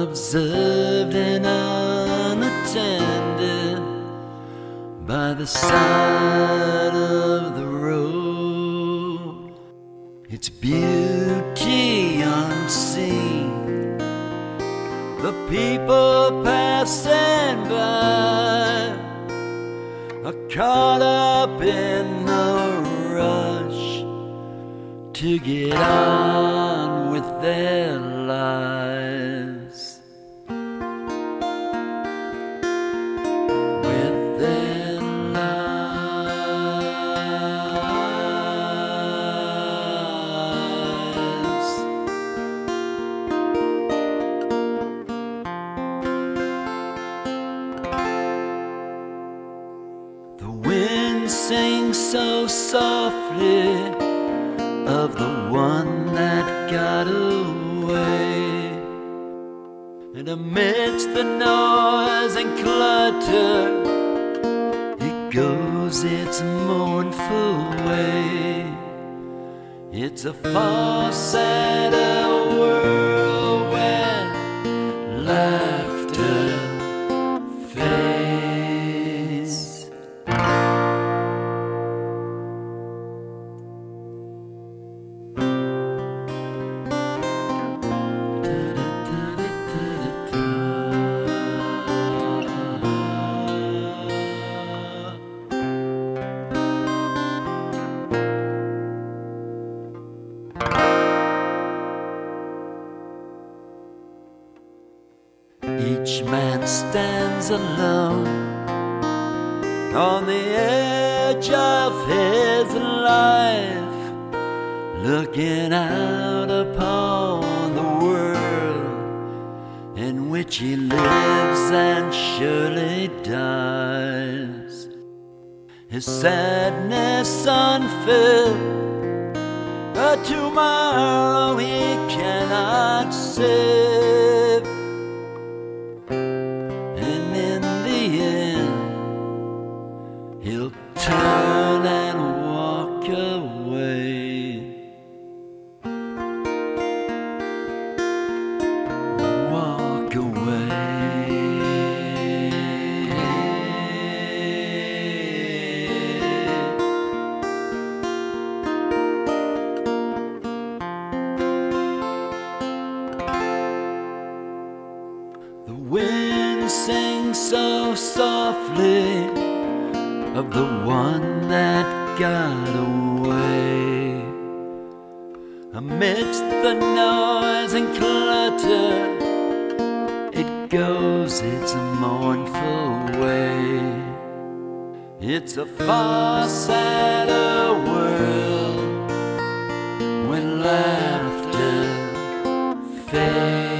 unobserved and unattended by the side of the road. It's beauty unseen, the people passing by are caught up in a rush to get on with their lives. With their lives. The wind sings so softly of the one that got away, and amidst the noise and clutter it goes its mournful way. It's a far sadder world where laughter fades. Each man stands alone on the edge of his life, looking out upon the world in which he lives and surely dies. His sadness unfilled, a tomorrow he cannot save. And in the end, he'll turn and walk away. Walk away. The wind sings so softly of the one that got away. Amidst the noise and clutter, it goes its mournful way. It's a far sadder world when laughter fades.